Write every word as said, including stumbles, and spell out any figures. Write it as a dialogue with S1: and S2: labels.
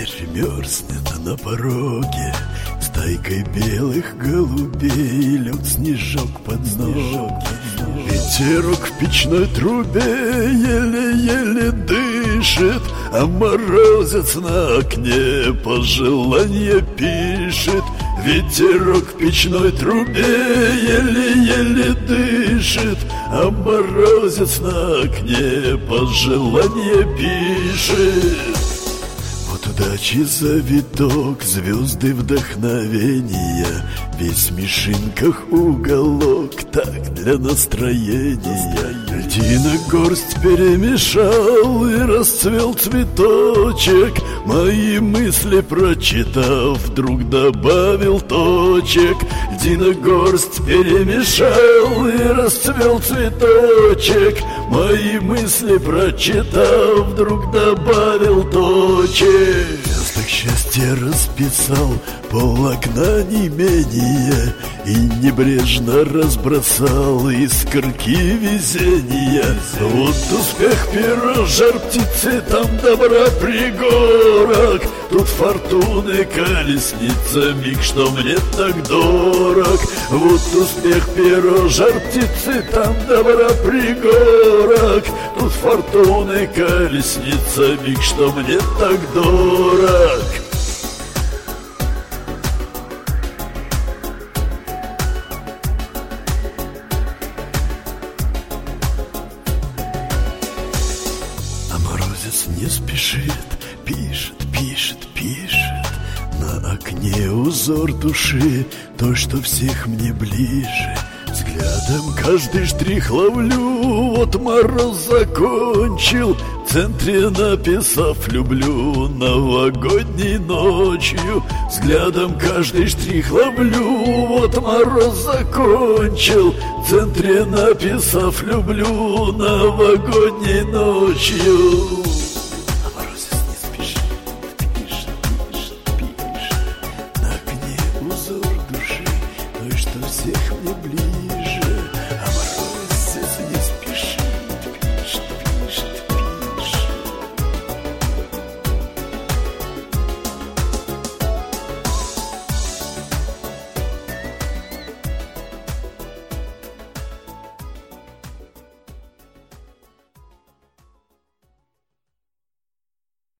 S1: Ночью мерзнет на пороге стайкой белых голубей, лед снежок под ноги. Ветерок в печной трубе еле-еле дышит, а морозец на окне пожеланье пишет. Ветерок в печной трубе еле-еле дышит, а морозец на окне пожеланье пишет. Вот удачи завиток, звезды вдохновения, весь в смешинках уголок, так для настроения. Льдина горсть перемешал и расцвел цветочек, мои мысли прочитав, вдруг добавил точек. Льдина горсть перемешал и расцвел цветочек, мои мысли прочитав, вдруг добавил точек. Звездок счастье расписал, пол окна не менее, и небрежно разбросал искорки везения. Вот успех пера, жар птицы, там добра пригорок, тут фортуны колесница, миг, что мне так дорог. Вот успех пера, жар птицы, там добра пригорок, тут фортуны колесница, миг, что мне так дорог. А морозец не спешит, пишет, пишет, пишет. На окне узор души, то, что всех мне ближе. Взглядом каждый штрих ловлю, вот мороз закончил, в центре написав «люблю» новогодней ночью. Взглядом каждый штрих ловлю, вот мороз закончил, в центре написав «люблю» новогодней ночью.